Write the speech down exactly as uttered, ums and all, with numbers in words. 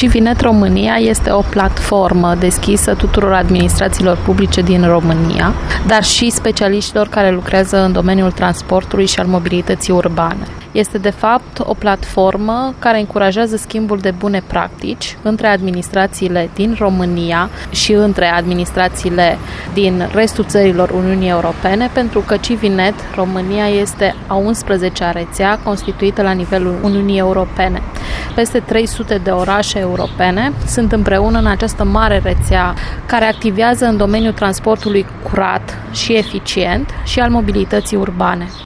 Civinet România este o platformă deschisă tuturor administrațiilor publice din România, dar și specialiștilor care lucrează în domeniul transportului și al mobilității urbane. Este, de fapt, o platformă care încurajează schimbul de bune practici între administrațiile din România și între administrațiile din restul țărilor Uniunii Europene, pentru că Civinet România este a unsprezecea rețea constituită la nivelul Uniunii Europene. Peste trei sute de orașe europene sunt împreună în această mare rețea care activează în domeniul transportului curat și eficient și al mobilității urbane.